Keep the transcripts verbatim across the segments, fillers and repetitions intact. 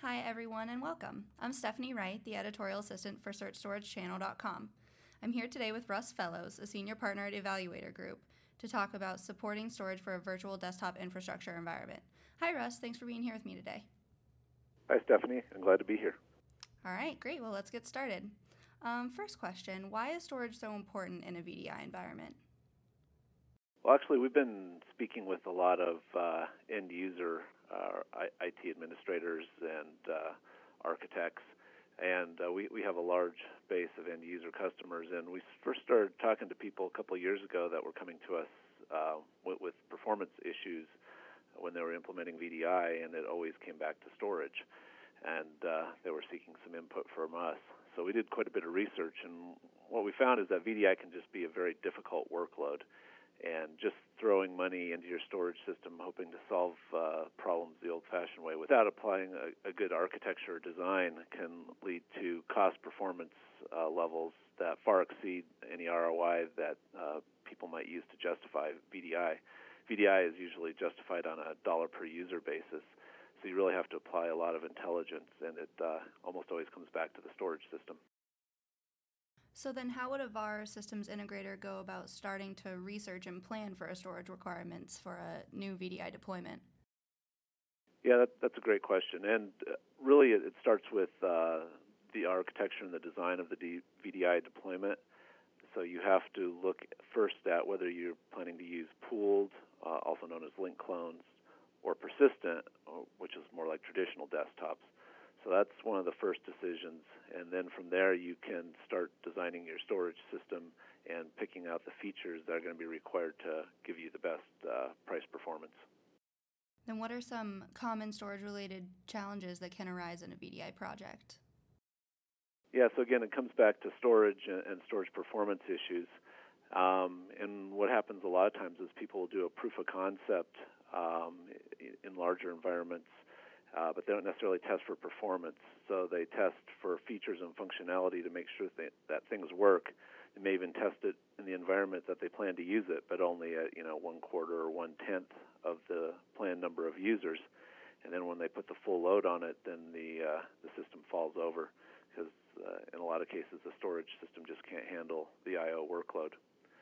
Hi, everyone, and welcome. I'm Stephanie Wright, the editorial assistant for search storage channel dot com. I'm here today with Russ Fellows, a senior partner at Evaluator Group, to talk about supporting storage for a virtual desktop infrastructure environment. Hi, Russ. Thanks for being here with me today. Hi, Stephanie. I'm glad to be here. All right, great. Well, let's get started. Um, first question, why is storage so important in a V D I environment? Well, actually, we've been speaking with a lot of uh, end user uh, I T administrators and uh, architects, and uh, we, we have a large base of end user customers. And we first started talking to people a couple of years ago that were coming to us uh, with, with performance issues when they were implementing V D I, and it always came back to storage. And uh, they were seeking some input from us. So we did quite a bit of research, and what we found is that V D I can just be a very difficult workload. And just throwing money into your storage system, hoping to solve uh, problems the old-fashioned way without applying a, a good architecture or design can lead to cost performance uh, levels that far exceed any R O I that uh, people might use to justify V D I. V D I is usually justified on a dollar per user basis, so you really have to apply a lot of intelligence, and it uh, almost always comes back to the storage system. So then how would a V A R systems integrator go about starting to research and plan for a storage requirements for a new V D I deployment? Yeah, that, that's a great question. And uh, really it, it starts with uh, the architecture and the design of the D- V D I deployment. So you have to look first at whether you're planning to use pooled, uh, also known as link clones, or persistent, or, which is more like traditional desktops. So that's one of the first decisions, and then from there you can start designing your storage system and picking out the features that are going to be required to give you the best uh, price performance. Then what are some common storage-related challenges that can arise in a V D I project? Yeah, so again, it comes back to storage and storage performance issues. Um, and what happens a lot of times is people will do a proof of concept um, in larger environments, Uh, but they don't necessarily test for performance. So they test for features and functionality to make sure that, that things work. They may even test it in the environment that they plan to use it, but only at you know one quarter or one tenth of the planned number of users. And then when they put the full load on it, then the uh, the system falls over because uh, in a lot of cases the storage system just can't handle the I O workload.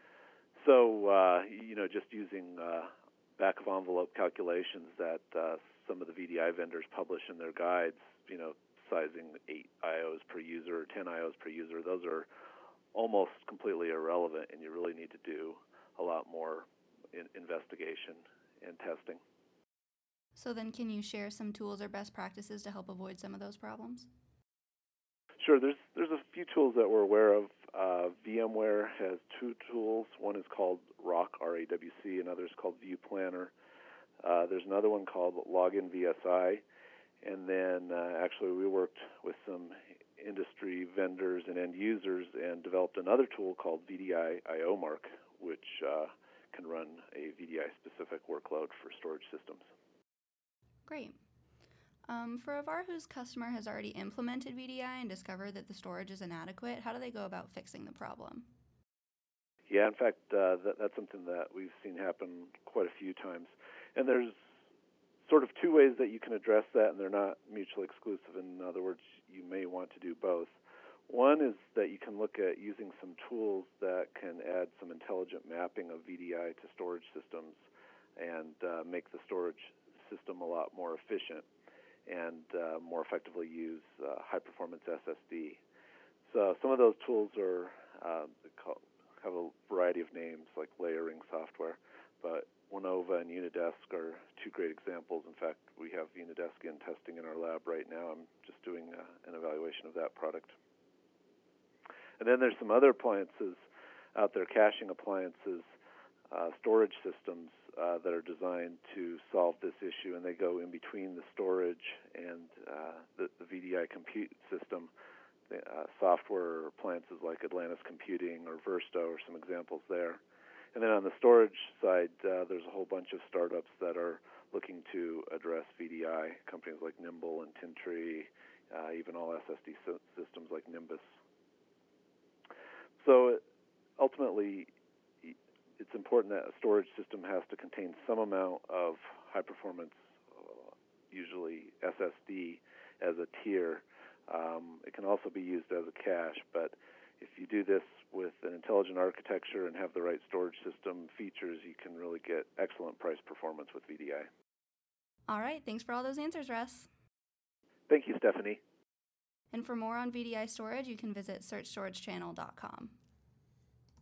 So uh, you know just using uh, back of envelope calculations that uh, some of the V D I vendors publish in their guides, you know, sizing eight I Os per user or ten I Os per user, those are almost completely irrelevant, and you really need to do a lot more in investigation and testing. So then can you share some tools or best practices to help avoid some of those problems? Sure, there's there's a few tools that we're aware of. Uh, VMware has two tools. One is called R A W C, R A W C, another is called View Planner. Uh, there's another one called Login V S I, and then uh, actually we worked with some industry vendors and end users and developed another tool called V D I IOMark, which uh, can run a V D I-specific workload for storage systems. Great. Um, for a V A R whose customer has already implemented V D I and discovered that the storage is inadequate, how do they go about fixing the problem? Yeah, in fact, uh, that, that's something that we've seen happen quite a few times. And there's sort of two ways that you can address that, and they're not mutually exclusive. In other words, you may want to do both. One is that you can look at using some tools that can add some intelligent mapping of V D I to storage systems and uh, make the storage system a lot more efficient and uh, more effectively use uh, high-performance S S D. So some of those tools are uh, called, have a variety of names, like layering software, but Winova and Unidesk are two great examples. In fact, we have Unidesk in testing in our lab right now. I'm just doing uh, an evaluation of that product. And then there's some other appliances out there, caching appliances, uh, storage systems uh, that are designed to solve this issue, and they go in between the storage and uh, the, the V D I compute system. The, uh, software appliances like Atlantis Computing or Versto are some examples there. And then on the storage side, uh, there's a whole bunch of startups that are looking to address V D I, companies like Nimble and Tintri, uh, even all S S D so- systems like Nimbus. So ultimately, it's important that a storage system has to contain some amount of high-performance uh, usually S S D as a tier. Um, it can also be used as a cache, but if you do this with an intelligent architecture and have the right storage system features, you can really get excellent price performance with V D I. All right, thanks for all those answers, Russ. Thank you, Stephanie. And for more on V D I storage, you can visit search storage channel dot com.